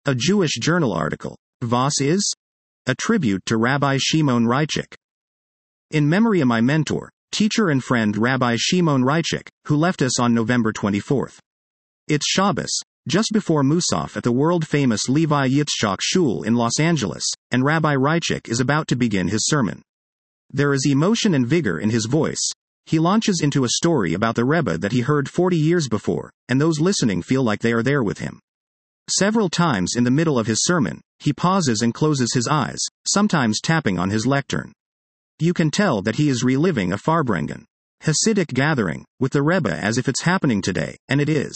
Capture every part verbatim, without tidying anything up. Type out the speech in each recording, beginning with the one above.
A Jewish journal article. Was is? A tribute to Rabbi Shimon Reichik. In memory of my mentor, teacher and friend Rabbi Shimon Reichik, who left us on November twenty-fourth. It's Shabbos, just before Musaf at the world-famous Levi Yitzchak Shul in Los Angeles, and Rabbi Reichik is about to begin his sermon. There is emotion and vigor in his voice. He launches into a story about the Rebbe that he heard forty years before, and those listening feel like they are there with him. Several times in the middle of his sermon, he pauses and closes his eyes, sometimes tapping on his lectern. You can tell that he is reliving a Farbrengen Hasidic gathering, with the Rebbe as if it's happening today, and it is.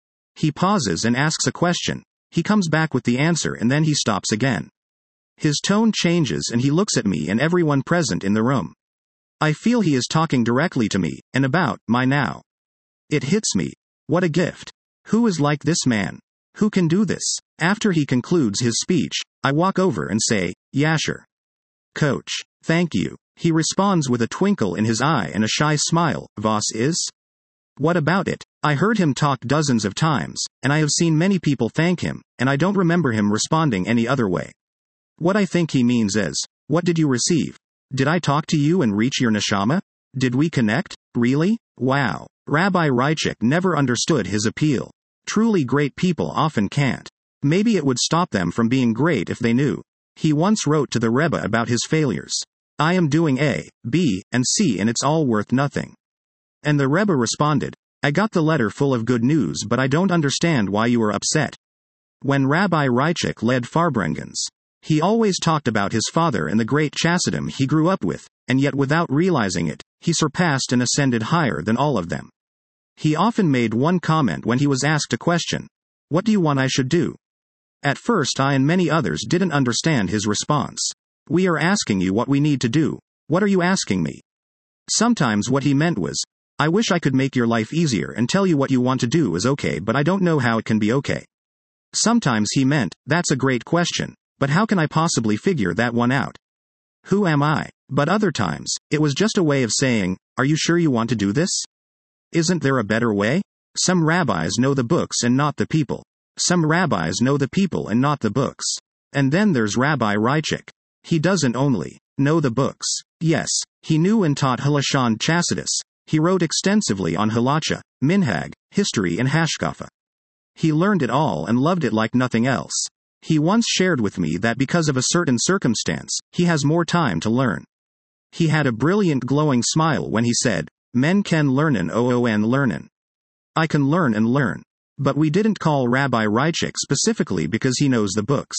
He pauses and asks a question, he comes back with the answer and then he stops again. His tone changes and he looks at me and everyone present in the room. I feel he is talking directly to me, and about my now. It hits me. What a gift. Who is like this man? Who can do this? After he concludes his speech, I walk over and say, Yasher. Coach. Thank you. He responds with a twinkle in his eye and a shy smile. Was is? What about it? I heard him talk dozens of times, and I have seen many people thank him, and I don't remember him responding any other way. What I think he means is, what did you receive? Did I talk to you and reach your neshama? Did we connect? Really? Wow. Rabbi Reichik never understood his appeal. Truly great people often can't. Maybe it would stop them from being great if they knew. He once wrote to the Rebbe about his failures. I am doing A, B, and C and it's all worth nothing. And the Rebbe responded, I got the letter full of good news but I don't understand why you are upset. When Rabbi Reichik led Farbrengens, he always talked about his father and the great Chassidim he grew up with, and yet without realizing it, he surpassed and ascended higher than all of them. He often made one comment when he was asked a question. What do you want I should do? At first I and many others didn't understand his response. We are asking you what we need to do. What are you asking me? Sometimes what he meant was, I wish I could make your life easier and tell you what you want to do is okay but I don't know how it can be okay. Sometimes he meant, that's a great question. But how can I possibly figure that one out? Who am I? But other times, it was just a way of saying, are you sure you want to do this? Isn't there a better way? Some rabbis know the books and not the people. Some rabbis know the people and not the books. And then there's Rabbi Reichik. He doesn't only know the books. Yes, he knew and taught Halashon Chassidus. He wrote extensively on Halacha, Minhag, history and Hashkafa. He learned it all and loved it like nothing else. He once shared with me that because of a certain circumstance, he has more time to learn. He had a brilliant glowing smile when he said, Men can learnen oon learnen. I can learn and learn. But we didn't call Rabbi Reichik specifically because he knows the books.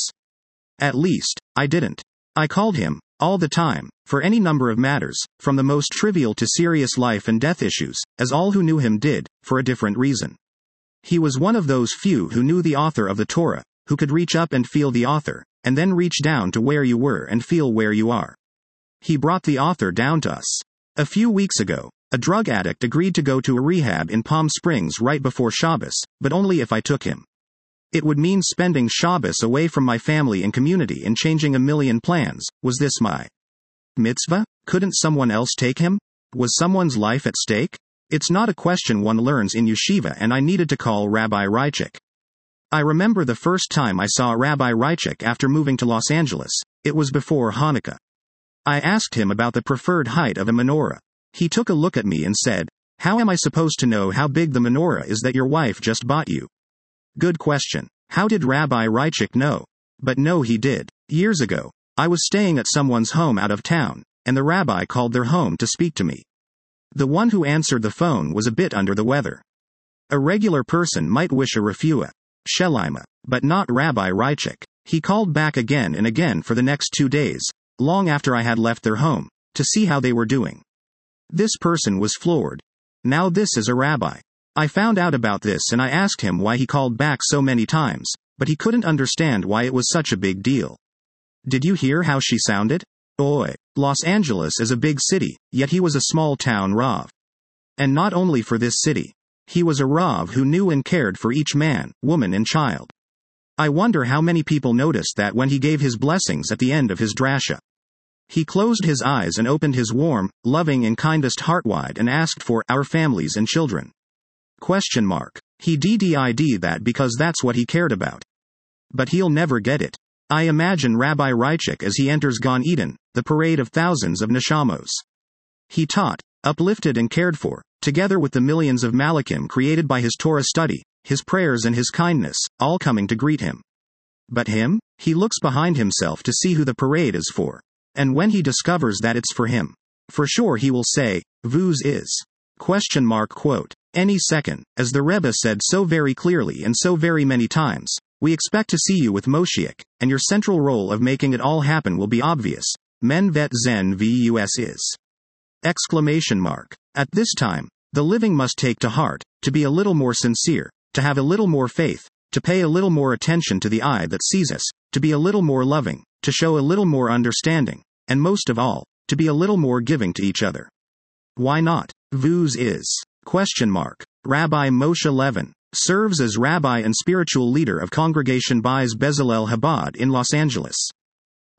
At least, I didn't. I called him, all the time, for any number of matters, from the most trivial to serious life and death issues, as all who knew him did, for a different reason. He was one of those few who knew the author of the Torah, who could reach up and feel the author, and then reach down to where you were and feel where you are. He brought the author down to us. A few weeks ago, a drug addict agreed to go to a rehab in Palm Springs right before Shabbos, but only if I took him. It would mean spending Shabbos away from my family and community and changing a million plans. Was this my mitzvah? Couldn't someone else take him? Was someone's life at stake? It's not a question one learns in yeshiva and I needed to call Rabbi Reichik. I remember the first time I saw Rabbi Reichik after moving to Los Angeles. It was before Hanukkah. I asked him about the preferred height of a menorah. He took a look at me and said, How am I supposed to know how big the menorah is that your wife just bought you? Good question. How did Rabbi Reichik know? But no, he did. Years ago, I was staying at someone's home out of town, and the rabbi called their home to speak to me. The one who answered the phone was a bit under the weather. A regular person might wish a refuah. Shelima, but not Rabbi Reichik. He called back again and again for the next two days, long after I had left their home, to see how they were doing. This person was floored. Now this is a rabbi. I found out about this and I asked him why he called back so many times, but he couldn't understand why it was such a big deal. Did you hear how she sounded? Oi, Los Angeles is a big city, yet he was a small town Rav. And not only for this city. He was a Rav who knew and cared for each man, woman and child. I wonder how many people noticed that when he gave his blessings at the end of his drasha. He closed his eyes and opened his warm, loving and kindest heart wide and asked for our families and children. Question mark. He did that because that's what he cared about. But he'll never get it. I imagine Rabbi Rychik as he enters Gan Eden, the parade of thousands of neshamos. He taught, uplifted and cared for, together with the millions of Malakim created by his Torah study, his prayers and his kindness, all coming to greet him. But him? He looks behind himself to see who the parade is for. And when he discovers that it's for him, for sure he will say, Vuz is. Question mark quote. Any second, as the Rebbe said so very clearly and so very many times, we expect to see you with Moshiach, and your central role of making it all happen will be obvious. Men vet zen vus is. Exclamation mark. At this time, the living must take to heart, to be a little more sincere, to have a little more faith, to pay a little more attention to the eye that sees us, to be a little more loving, to show a little more understanding, and most of all, to be a little more giving to each other. Why not? Vuz is. Question mark. Rabbi Moshe Levin serves as rabbi and spiritual leader of Congregation Bais Bezalel Chabad in Los Angeles.